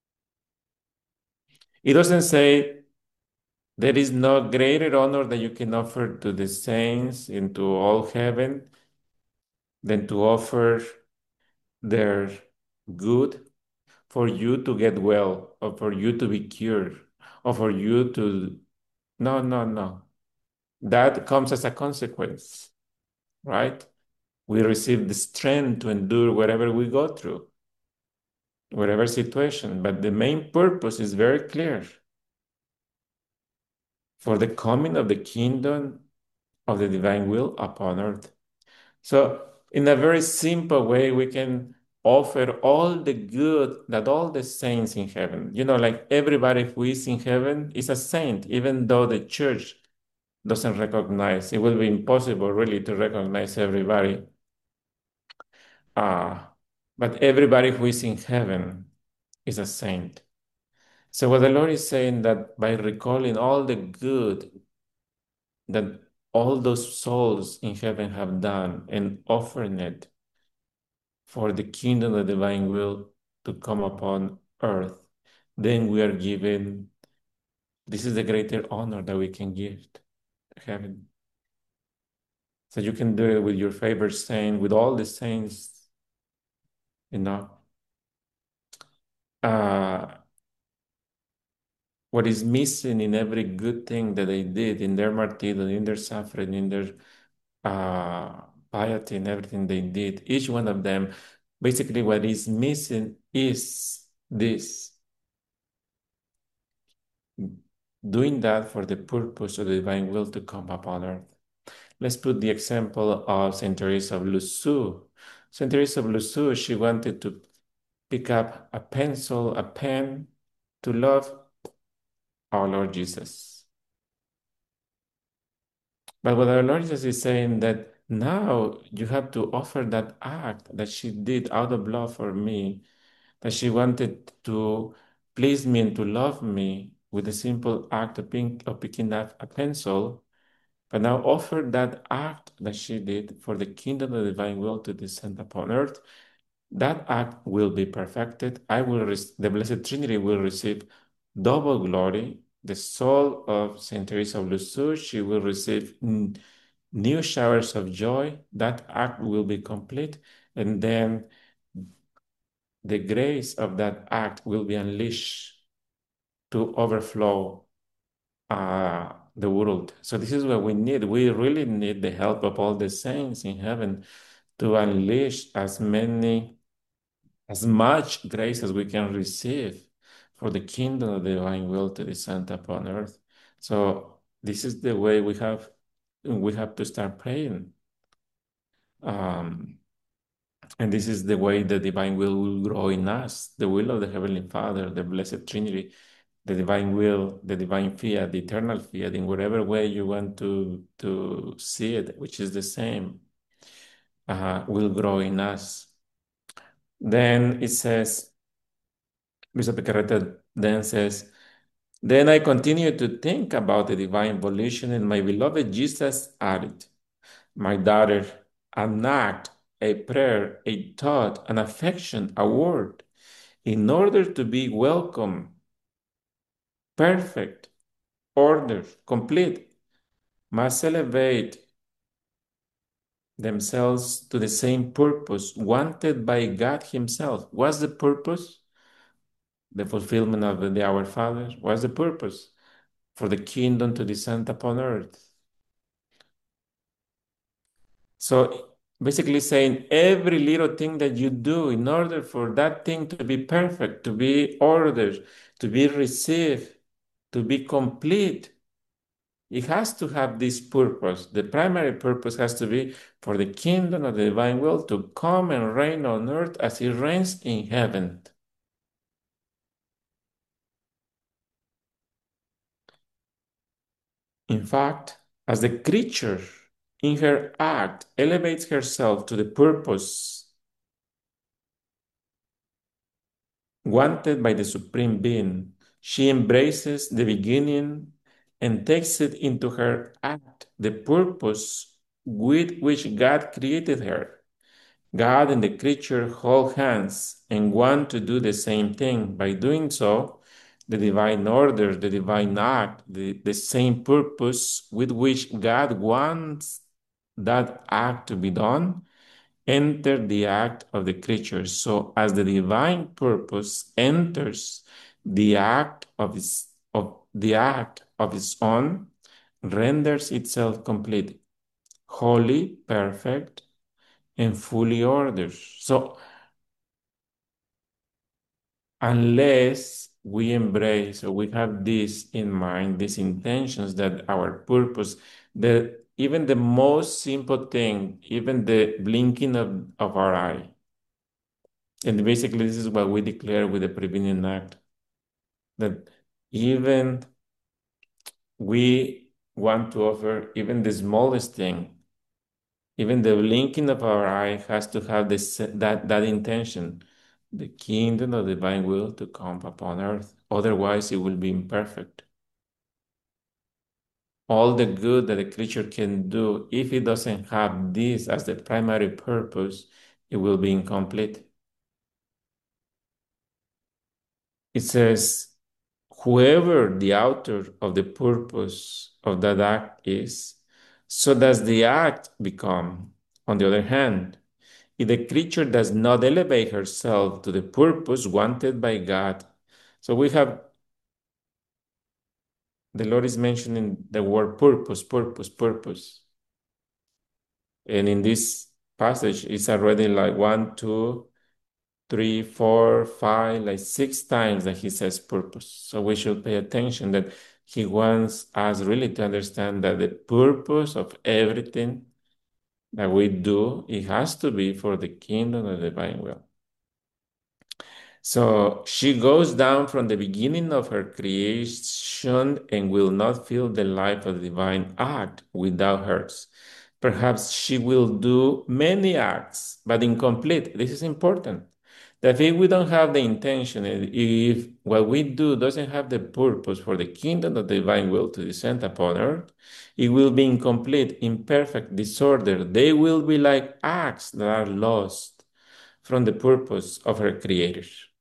[SPEAKER 1] It doesn't say there is no greater honor that you can offer to the saints into all heaven than to offer their good for you to get well, or for you to be cured, or for you to. No, no, no. That comes as a consequence, right? We receive the strength to endure whatever we go through, whatever situation. But the main purpose is very clear: for the coming of the kingdom of the divine will upon earth. So, in a very simple way, we can offer all the good that all the saints in heaven, you know, like everybody who is in heaven is a saint, even though the church doesn't recognize. It will be impossible really to recognize everybody. Ah, but everybody who is in heaven is a saint. So what the Lord is saying, that by recalling all the good that all those souls in heaven have done and offering it for the kingdom of the divine will to come upon earth, then we are given, this is the greater honor that we can give to heaven. So you can do it with your favorite saint, with all the saints, you know. Uh, what is missing in every good thing that they did, in their martyrdom, in their suffering, in their uh, piety, and everything they did, each one of them, basically what is missing is this: doing that for the purpose of the divine will to come upon earth. Let's put the example of Saint Teresa of Lisieux. Saint Teresa of Lisieux, she wanted to pick up a pencil, a pen, to love our Lord Jesus. But what our Lord Jesus is saying, that now you have to offer that act that she did out of love for me, that she wanted to please me and to love me with the simple act of, pink, of picking up a pencil, but now offer that act that she did for the kingdom of the divine will to descend upon earth. That act will be perfected. I will, the Blessed Trinity will receive double glory. The soul of Saint Teresa of Lisieux, she will receive new showers of joy. That act will be complete, and then the grace of that act will be unleashed to overflow uh, the world. So this is what we need. We really need the help of all the saints in heaven to unleash as many, as much grace as we can receive for the kingdom of the divine will to descend upon earth. So this is the way we have we have to start praying. Um, and this is the way the divine will will grow in us, the will of the Heavenly Father, the Blessed Trinity, the divine will, the divine fiat, the eternal fiat, in whatever way you want to, to see it, which is the same, uh, will grow in us. Then it says, Luisa Picarreta then says, then I continue to think about the divine volition, and my beloved Jesus added, my daughter, an act, a prayer, a thought, an affection, a word, in order to be welcome, perfect, order, complete, must elevate themselves to the same purpose wanted by God Himself. What's the purpose? The fulfillment of the, the Our Father. What's the purpose? For the kingdom to descend upon earth. So basically saying every little thing that you do in order for that thing to be perfect, to be ordered, to be received, to be complete, It has to have this purpose. The primary purpose has to be for the kingdom of the divine will to come and reign on earth as it reigns in heaven. In fact, as the creature in her act elevates herself to the purpose wanted by the Supreme Being, she embraces the beginning and takes it into her act, the purpose with which God created her. God and the creature hold hands and want to do the same thing. By doing so, the divine order, the divine act, the, the same purpose with which God wants that act to be done, enter the act of the creature. So as the divine purpose enters the act of its of the act of its own, renders itself complete, holy, perfect, and fully ordered. So unless we embrace or we have this in mind, these intentions that our purpose, that even the most simple thing, even the blinking of, of our eye, and basically this is what we declare with the prevenient act, that even we want to offer even the smallest thing, even the blinking of our eye has to have this that that intention, the kingdom of divine will to come upon earth. Otherwise, it will be imperfect. All the good that a creature can do, if it doesn't have this as the primary purpose, it will be incomplete. It says, whoever the author of the purpose of that act is, so does the act become. On the other hand, if the creature does not elevate herself to the purpose wanted by God, so we have the Lord is mentioning the word purpose, purpose, purpose. And in this passage, it's already like one, two, three, four, five, like six times that he says purpose. So we should pay attention that he wants us really to understand that the purpose of everything that we do, it has to be for the kingdom of the divine will. So she goes down from the beginning of her creation and will not feel the life of the divine act without hers. Perhaps she will do many acts, but incomplete. This is important. That if we don't have the intention, if what we do doesn't have the purpose for the kingdom of the divine will to descend upon earth, it will be incomplete, imperfect, disorder. They will be like acts that are lost from the purpose of her creator.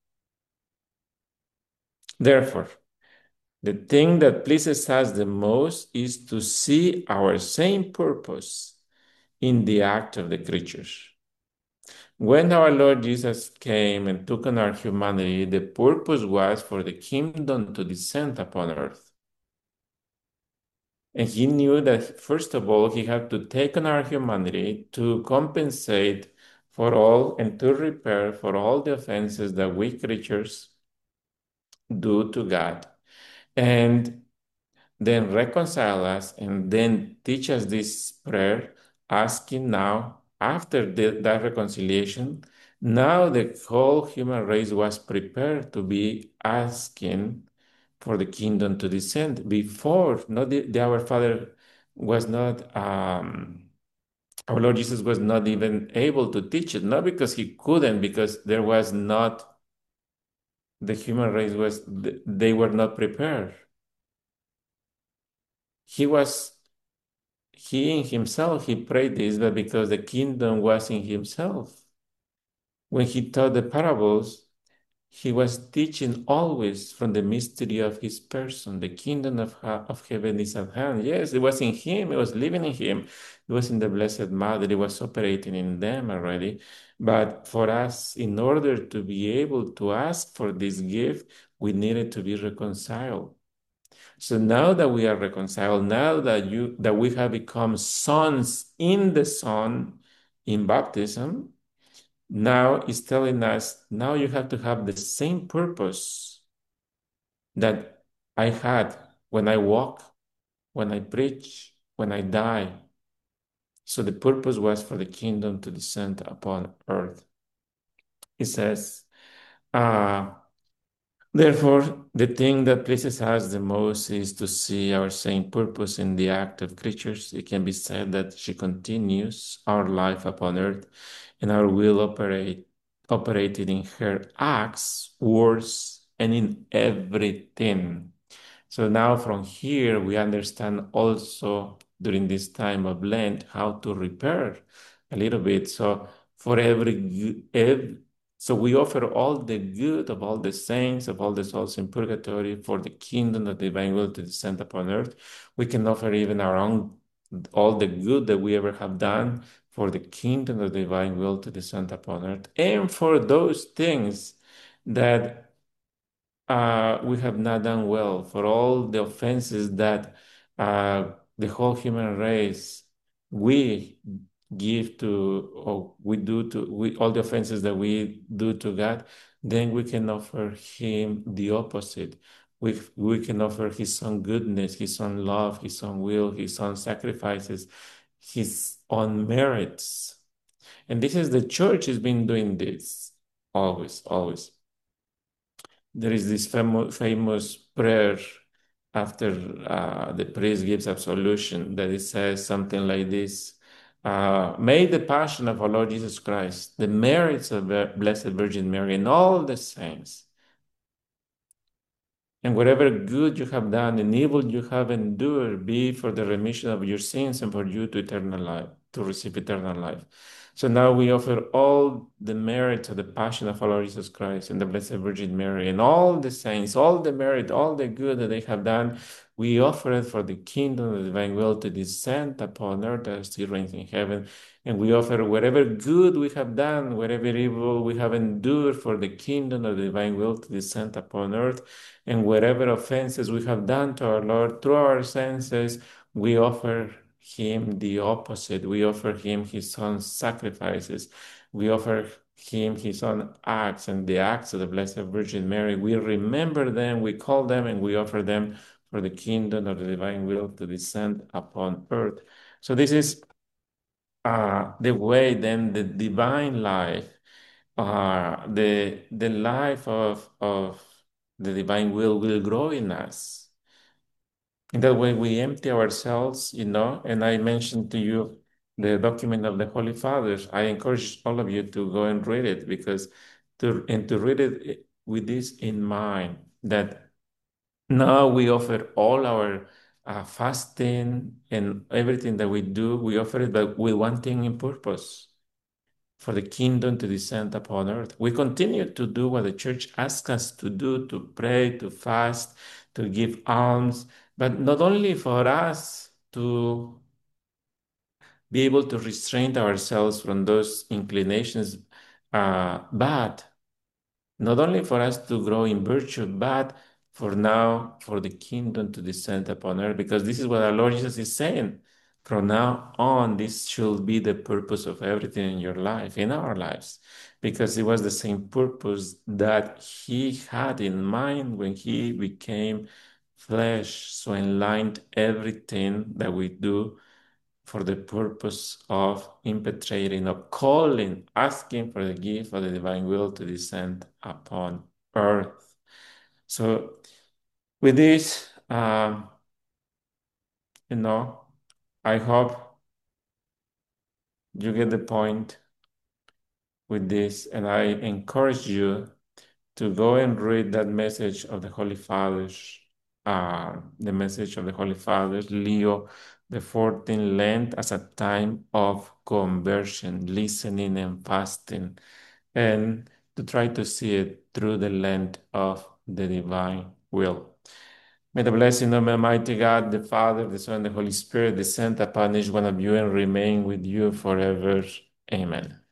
[SPEAKER 1] Therefore, the thing that pleases us the most is to see our same purpose in the act of the creatures. When our Lord Jesus came and took on our humanity, the purpose was for the kingdom to descend upon earth. And he knew that, first of all, he had to take on our humanity to compensate for all and to repair for all the offenses that we creatures do to God. And then reconcile us and then teach us this prayer, asking now, after the, that reconciliation, now the whole human race was prepared to be asking for the kingdom to descend. Before, not the, the our Father was not, um, our Lord Jesus was not even able to teach it, not because he couldn't, because there was not, the human race was, they were not prepared. He was He in himself, he prayed this, but because the kingdom was in himself. When he taught the parables, he was teaching always from the mystery of his person. The kingdom of, of heaven is at hand. Yes, it was in him, it was living in him. It was in the Blessed Mother, it was operating in them already. But for us, in order to be able to ask for this gift, we needed to be reconciled. So now that we are reconciled, now that you that we have become sons in the Son in baptism, now it's telling us now you have to have the same purpose that I had when I walked when I preach, when I die. So the purpose was for the kingdom to descend upon earth. It says, uh, therefore, the thing that pleases us the most is to see our same purpose in the act of creatures. It can be said that she continues our life upon earth, and our will operate operated in her acts, words, and in everything. So now from here, we understand also during this time of Lent how to repair a little bit. So for every, every so we offer all the good of all the saints, of all the souls in purgatory for the kingdom of the divine will to descend upon earth. We can offer even our own, all the good that we ever have done for the kingdom of the divine will to descend upon earth. And for those things that uh, we have not done well, for all the offenses that uh, the whole human race, we give to, or we do to, we, all the offenses that we do to God, then we can offer Him the opposite. We, we can offer His own goodness, His own love, His own will, His own sacrifices, His own merits. And this is the church has been doing this always, always. There is this famo famous prayer after uh, the priest gives absolution that it says something like this. Uh, May the passion of our Lord Jesus Christ, the merits of the Blessed Virgin Mary, and all the saints, and whatever good you have done and evil you have endured, be for the remission of your sins and for you to eternal life, to receive eternal life. So now we offer all the merits of the passion of our Lord Jesus Christ and the Blessed Virgin Mary and all the saints, all the merit, all the good that they have done. We offer it for the kingdom of the divine will to descend upon earth as it reigns in heaven. And we offer whatever good we have done, whatever evil we have endured for the kingdom of the divine will to descend upon earth. And whatever offenses we have done to our Lord through our senses, we offer Him the opposite. We offer Him His own sacrifices. We offer Him His own acts and the acts of the Blessed Virgin Mary. We remember them, we call them, and we offer them for the kingdom of the divine will to descend upon earth. So this is uh, the way then the divine life, uh, the the life of of the divine will will grow in us. In that way, we empty ourselves, you know. And I mentioned to you the document of the Holy Fathers. I encourage all of you to go and read it because to and to read it with this in mind that now we offer all our uh, fasting and everything that we do, we offer it, but with one thing in purpose for the kingdom to descend upon earth. We continue to do what the church asks us to do, to pray, to fast, to give alms, but not only for us to be able to restrain ourselves from those inclinations, uh, but not only for us to grow in virtue, but for now, for the kingdom to descend upon earth, because this is what our Lord Jesus is saying. From now on, this should be the purpose of everything in your life, in our lives, because it was the same purpose that He had in mind when He became flesh. So enlightened everything that we do for the purpose of impetrating, of calling, asking for the gift of the divine will to descend upon earth. So with this, um, you know, I hope you get the point with this, and I encourage you to go and read that message of the Holy Fathers, uh, the message of the Holy Fathers, Leo the fourteenth, Lent as a time of conversion, listening and fasting, and to try to see it through the lens of the divine will. May the blessing of Almighty God, the Father, the Son, and the Holy Spirit descend upon each one of you and remain with you forever. Amen.